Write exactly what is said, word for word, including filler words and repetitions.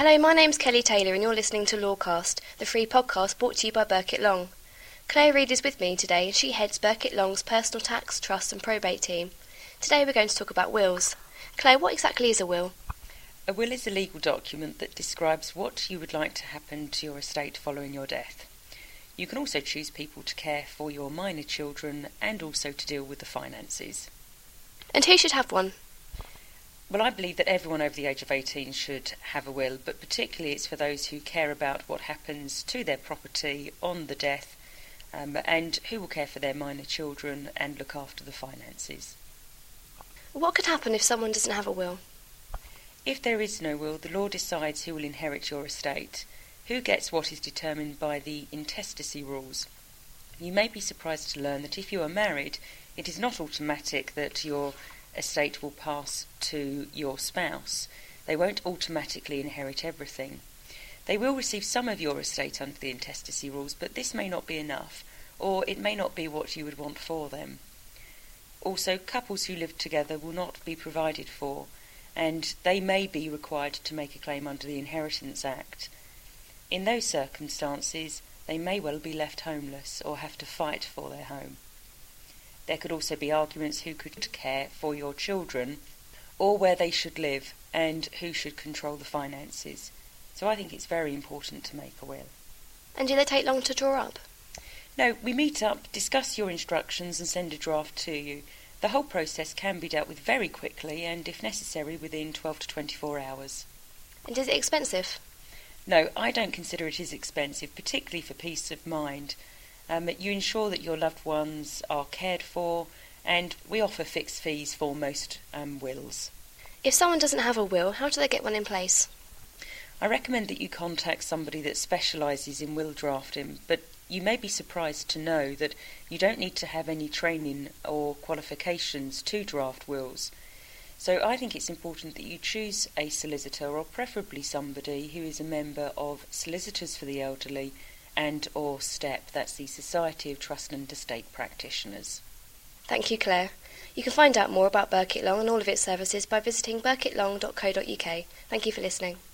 Hello, my name's Kelly Taylor and you're listening to Lawcast, the free podcast brought to you by Burkitt Long. Claire Reid is with me today and she heads Burkitt Long's personal tax, trust and probate team. Today we're going to talk about wills. Claire, what exactly is a will? A will is a legal document that describes what you would like to happen to your estate following your death. You can also choose people to care for your minor children and also to deal with the finances. And who should have one? Well, I believe that everyone over the age of eighteen should have a will, but particularly it's for those who care about what happens to their property on the death um, and who will care for their minor children and look after the finances. What could happen if someone doesn't have a will? If there is no will, the law decides who will inherit your estate. Who gets what is determined by the intestacy rules. You may be surprised to learn that if you are married, it is not automatic that your estate will pass to your spouse. They won't automatically inherit everything. They will receive some of your estate under the intestacy rules, but this may not be enough, or it may not be what you would want for them. Also, couples who live together will not be provided for, and they may be required to make a claim under the Inheritance Act. In those circumstances, they may well be left homeless or have to fight for their home. There could also be arguments who could care for your children or where they should live and who should control the finances. So I think it's very important to make a will. And do they take long to draw up? No, we meet up, discuss your instructions and send a draft to you. The whole process can be dealt with very quickly and, if necessary, within twelve to twenty-four hours. And is it expensive? No, I don't consider it is expensive, particularly for peace of mind. Um, you ensure that your loved ones are cared for, and we offer fixed fees for most um, wills. If someone doesn't have a will, how do they get one in place? I recommend that you contact somebody that specialises in will drafting, but you may be surprised to know that you don't need to have any training or qualifications to draft wills. So I think it's important that you choose a solicitor, or preferably somebody who is a member of Solicitors for the Elderly and or STEP, that's the Society of Trust and Estate Practitioners. Thank you, Claire. You can find out more about Burkitt Long and all of its services by visiting burkitt long dot co dot uk. Thank you for listening.